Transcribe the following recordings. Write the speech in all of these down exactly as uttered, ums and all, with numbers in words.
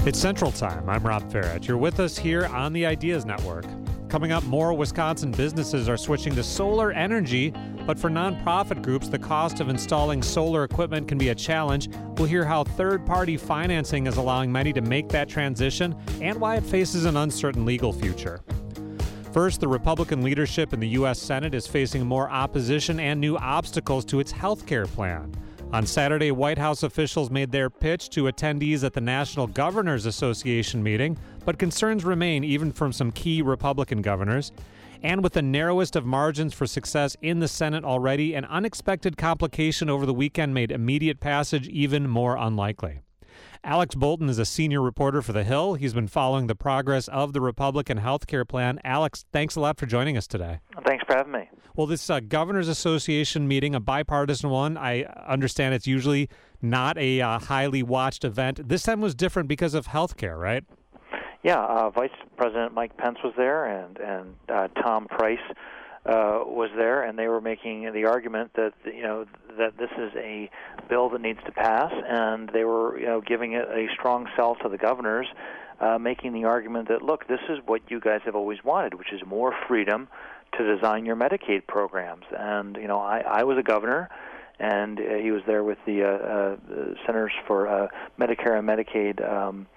It's Central Time. I'm Rob Farrett. You're with us here on the Ideas Network. Coming up, more Wisconsin businesses are switching to solar energy, but for nonprofit groups, the cost of installing solar equipment can be a challenge. We'll hear how third-party financing is allowing many to make that transition and why it faces an uncertain legal future. First, the Republican leadership in the U S Senate is facing more opposition and new obstacles to its health care plan. On Saturday, White House officials made their pitch to attendees at the National Governors Association meeting, but concerns remain even from some key Republican governors. And with the narrowest of margins for success in the Senate already, an unexpected complication over the weekend made immediate passage even more unlikely. Alex Bolton is a senior reporter for The Hill. He's been following the progress of the Republican health care plan. Alex, thanks a lot for joining us today. Thanks for having me. Well, this uh, Governors Association meeting, a bipartisan one, I understand it's usually not a uh, highly watched event. This time was different because of health care, right? Yeah, uh, Vice President Mike Pence was there, and, and uh, Tom Price uh, was there, and they were making the argument that, you know, that this is a bill that needs to pass, and they were, you know, giving it a strong sell to the governors, uh, making the argument that, look, this is what you guys have always wanted, which is more freedom to design your Medicaid programs. And, you know, I, I was a governor, and uh, he was there with the, uh, uh, the Centers for uh, Medicare and Medicaid um,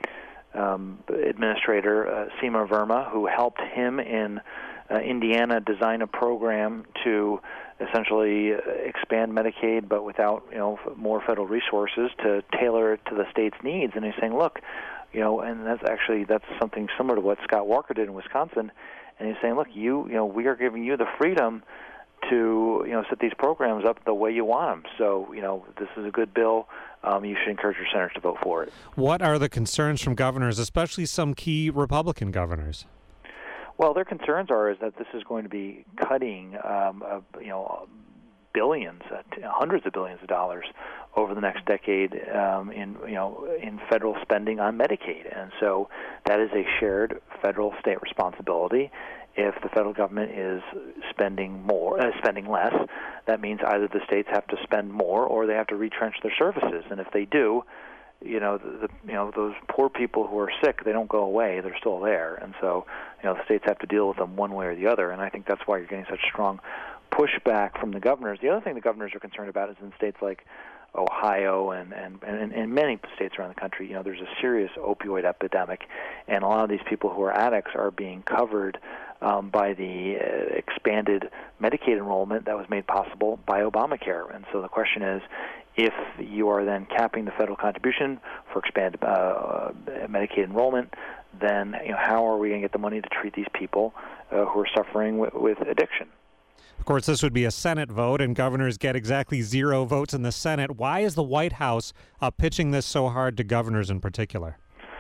um, administrator, uh, Seema Verma, who helped him in uh, Indiana design a program to essentially expand Medicaid, but without, you know, more federal resources to tailor it to the state's needs. And he's saying, look, you know, and that's actually, that's something similar to what Scott Walker did in Wisconsin. And he's saying, look, you, you know, we are giving you the freedom to, you know, set these programs up the way you want them. So, you know, this is a good bill. Um, you should encourage your senators to vote for it. What are the concerns from governors, especially some key Republican governors? Well, their concerns are is that this is going to be cutting, um, uh, you know, billions, uh, hundreds of billions of dollars over the next decade um, in, you know, in federal spending on Medicaid, and so that is a shared federal-state responsibility. If the federal government is spending more, uh, spending less, that means either the states have to spend more or they have to retrench their services, and if they do, you know, the, the you know those poor people who are sick, they don't go away; they're still there, and so you know the states have to deal with them one way or the other. And I think that's why you're getting such strong pushback from the governors. The other thing the governors are concerned about is in states like Ohio and and and in many states around the country, you know, there's a serious opioid epidemic, and a lot of these people who are addicts are being covered um, by the uh, expanded Medicaid enrollment that was made possible by Obamacare. And so the question is, if you are then capping the federal contribution for expanded uh, Medicaid enrollment, then, you know, how are we going to get the money to treat these people uh, who are suffering with, with addiction? Of course, this would be a Senate vote, and governors get exactly zero votes in the Senate. Why is the White House uh, pitching this so hard to governors in particular?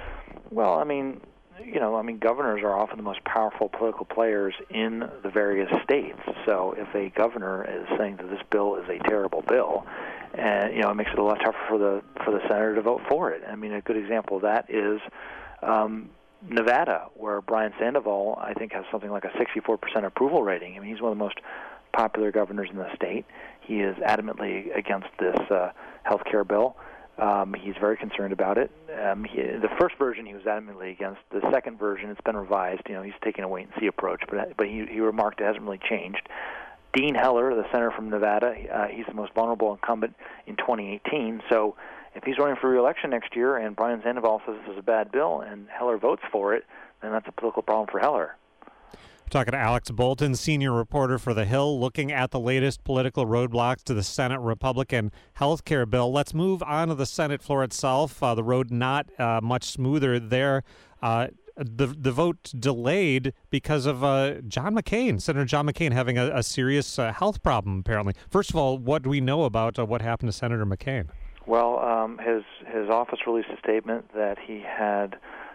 Well, I mean, you know, I mean, governors are often the most powerful political players in the various states. So if a governor is saying that this bill is a terrible bill, and, you know, it makes it a lot tougher for the for the senator to vote for it. I mean, a good example of that is um, Nevada, where Brian Sandoval, I think, has something like a sixty-four percent approval rating. I mean, he's one of the most popular governors in the state. He is adamantly against this uh, health care bill. Um, he's very concerned about it. Um, he, the first version he was adamantly against. The second version, it's been revised. You know, he's taking a wait-and-see approach, but but he, he remarked it hasn't really changed. Dean Heller, the senator from Nevada, uh, he's the most vulnerable incumbent in twenty eighteen. So if he's running for re-election next year and Brian Sandoval says this is a bad bill and Heller votes for it, then that's a political problem for Heller. We're talking to Alex Bolton, senior reporter for The Hill, looking at the latest political roadblocks to the Senate Republican health care bill. Let's move on to the Senate floor itself. Uh, the road not uh, much smoother there. Uh, the the vote delayed because of uh, John McCain, Senator John McCain, having a, a serious uh, health problem, apparently. First of all, what do we know about uh, what happened to Senator McCain? Well, um, his his office released a statement that he had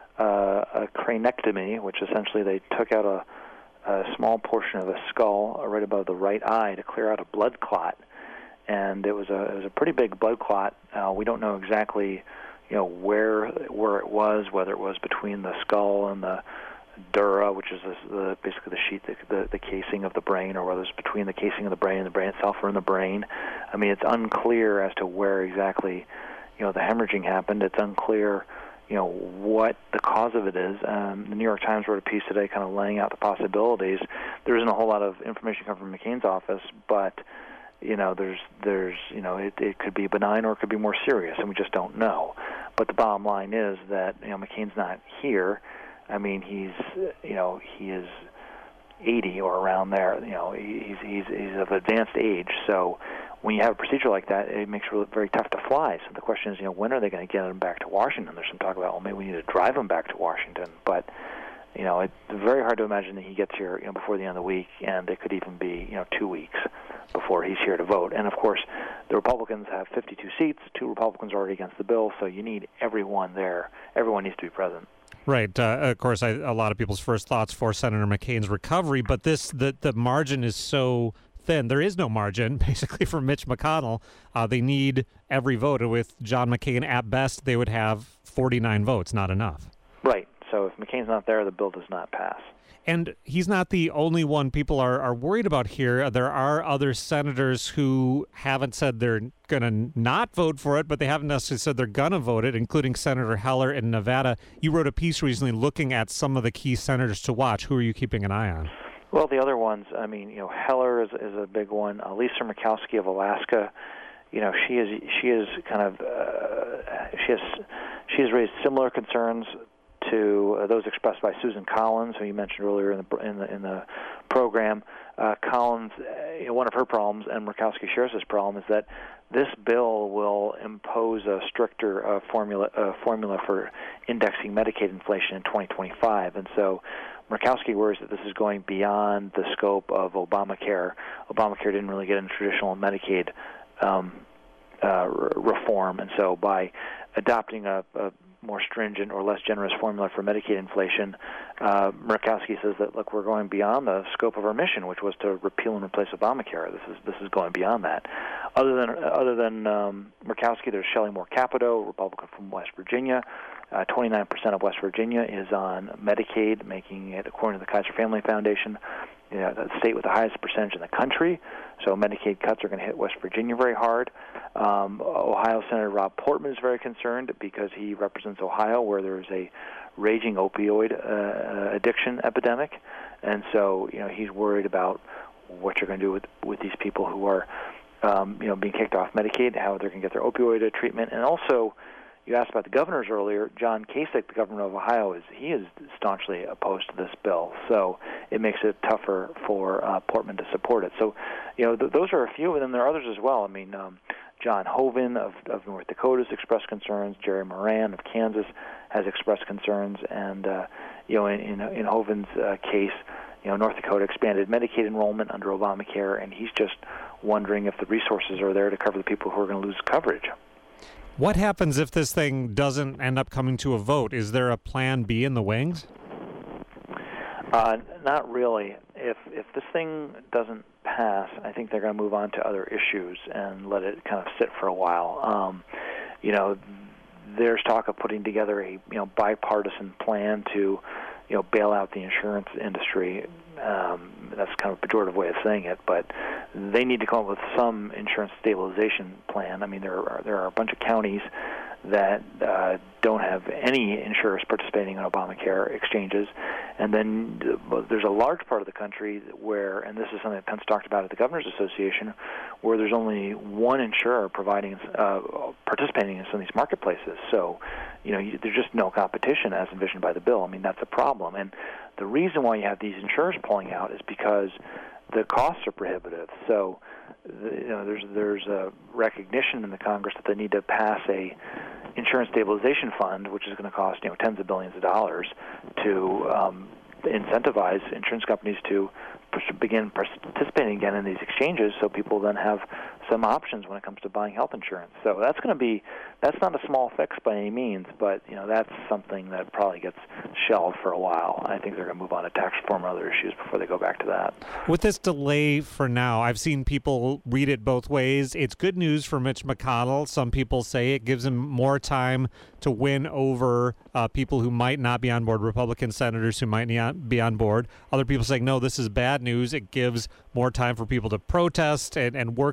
uh, a cranectomy, which essentially they took out a, a small portion of the skull right above the right eye to clear out a blood clot, and it was a it was a pretty big blood clot. Uh, we don't know exactly, you know, where where it was, whether it was between the skull and the dura, which is the, the, basically the sheet, the, the, the casing of the brain, or whether it's between the casing of the brain and the brain itself, or in the brain. I mean, it's unclear as to where exactly, you know, the hemorrhaging happened. It's unclear, you know, what the cause of it is. Um, the New York Times wrote a piece today kind of laying out the possibilities. There isn't a whole lot of information coming from McCain's office, but, you know, there's, there's you know, it, it could be benign or it could be more serious, and we just don't know. But the bottom line is that, you know, McCain's not here. I mean, he's, you know, he is eighty or around there. You know, he's he's he's of advanced age. So when you have a procedure like that, it makes it very tough to fly. So the question is, you know, when are they going to get him back to Washington? There's some talk about, well, maybe we need to drive him back to Washington. But, you know, it's very hard to imagine that he gets here, you know, before the end of the week, and it could even be, you know, two weeks before he's here to vote. And of course, the Republicans have fifty-two seats. Two Republicans are already against the bill, so you need everyone there. Everyone needs to be present. Right. Uh, of course, I, a lot of people's first thoughts for Senator McCain's recovery, but this the, the margin is so thin. There is no margin, basically, for Mitch McConnell. Uh, they need every vote. And with John McCain, at best, they would have forty-nine votes, not enough. Right. So if McCain's not there, the bill does not pass. And he's not the only one people are, are worried about here. There are other senators who haven't said they're going to not vote for it, but they haven't necessarily said they're going to vote it, including Senator Heller in Nevada. You wrote a piece recently looking at some of the key senators to watch. Who are you keeping an eye on? Well, the other ones, I mean, you know, Heller is, is a big one. Uh, Lisa Murkowski of Alaska, you know, she is she is kind of uh, she has she has raised similar concerns to uh, those expressed by Susan Collins, who you mentioned earlier in the in the, in the program. Uh, Collins, uh, you know, one of her problems, and Murkowski shares this problem, is that this bill will impose a stricter uh, formula uh, formula for indexing Medicaid inflation in twenty twenty-five, and so Murkowski worries that this is going beyond the scope of Obamacare. Obamacare didn't really get into traditional Medicaid um, uh, reform, and so by adopting a, a more stringent or less generous formula for Medicaid inflation, uh, Murkowski says that, look, we're going beyond the scope of our mission, which was to repeal and replace Obamacare. This is this is going beyond that. Other than other than um, Murkowski, there's Shelley Moore Capito, Republican from West Virginia. Uh, twenty-nine percent of West Virginia is on Medicaid, making it, according to the Kaiser Family Foundation, you know, the state with the highest percentage in the country. So Medicaid cuts are going to hit West Virginia very hard. Um, Ohio Senator Rob Portman is very concerned because he represents Ohio, where there is a raging opioid uh, addiction epidemic, and so you know he's worried about what you're going to do with with these people who are um, you know being kicked off Medicaid, how they're going to get their opioid treatment, and also. You asked about the governors earlier. John Kasich, the governor of Ohio, is he is staunchly opposed to this bill. So it makes it tougher for uh, Portman to support it. So, you know, th- those are a few, and then there are others as well. I mean, um, John Hoeven of, of North Dakota has expressed concerns. Jerry Moran of Kansas has expressed concerns. And, uh, you know, in, in, in Hoeven's uh, case, you know, North Dakota expanded Medicaid enrollment under Obamacare, and he's just wondering if the resources are there to cover the people who are going to lose coverage. What happens if this thing doesn't end up coming to a vote? Is there a plan B in the wings? Uh, not really. If if this thing doesn't pass, I think they're going to move on to other issues and let it kind of sit for a while. Um, you know, there's talk of putting together a you know bipartisan plan to you know bail out the insurance industry. Um, that's kind of a pejorative way of saying it, but they need to come up with some insurance stabilization plan. I mean, there are there are a bunch of counties that uh, don't have any insurers participating in Obamacare exchanges, and then uh, there's a large part of the country where, and this is something that Pence talked about at the Governors Association, where there's only one insurer providing uh, participating in some of these marketplaces. So, you know, you, there's just no competition as envisioned by the bill. I mean, that's a problem, and the reason why you have these insurers pulling out is because the costs are prohibitive. So, the, you know, there's there's a recognition in the Congress that they need to pass a insurance stabilization fund, which is going to cost you know tens of billions of dollars, to um, incentivize insurance companies to begin participating again in these exchanges, so people then have some options when it comes to buying health insurance. So that's going to be that's not a small fix by any means, but you know that's something that probably gets shelved for a while. I think they're going to move on to tax reform and other issues before they go back to that. With this delay for now, I've seen people read it both ways. It's good news for Mitch McConnell. Some people say it gives him more time to win over uh, people who might not be on board, Republican senators who might not be on board. Other people saying, no, this is bad news. It gives more time for people to protest and, and work on Senate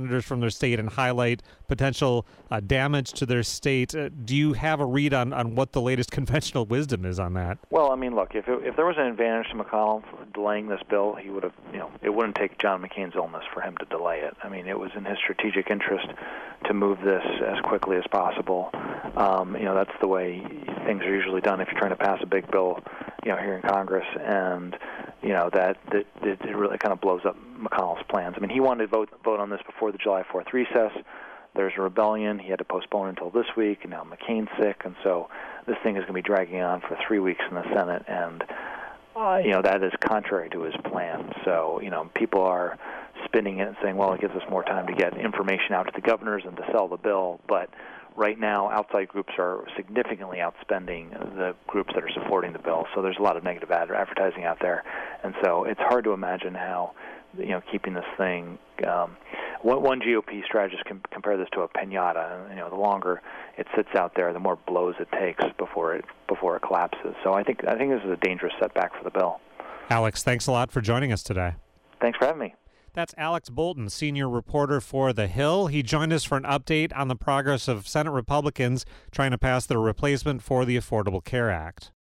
senators from their state and highlight potential uh, damage to their state. Uh, do you have a read on, on what the latest conventional wisdom is on that? Well, I mean, look, if it, if there was an advantage to McConnell for delaying this bill, he would have, you know, it wouldn't take John McCain's illness for him to delay it. I mean, it was in his strategic interest to move this as quickly as possible. Um, you know, that's the way things are usually done if you're trying to pass a big bill, you know, here in Congress, and you know that, that, that it really kind of blows up McConnell's plans. I mean, he wanted to vote vote on this before the July fourth recess. There's a rebellion. He had to postpone until this week, and now McCain's sick, and so this thing is going to be dragging on for three weeks in the Senate, and uh, you know that is contrary to his plan. So you know people are spinning it and saying, well, it gives us more time to get information out to the governors and to sell the bill, but right now, outside groups are significantly outspending the groups that are supporting the bill. So there's a lot of negative ad- advertising out there, and so it's hard to imagine how, you know, keeping this thing. Um, one, one G O P strategist can compare this to a piñata. You know, the longer it sits out there, the more blows it takes before it before it collapses. So I think I think this is a dangerous setback for the bill. Alex, thanks a lot for joining us today. Thanks for having me. That's Alex Bolton, senior reporter for The Hill. He joined us for an update on the progress of Senate Republicans trying to pass their replacement for the Affordable Care Act.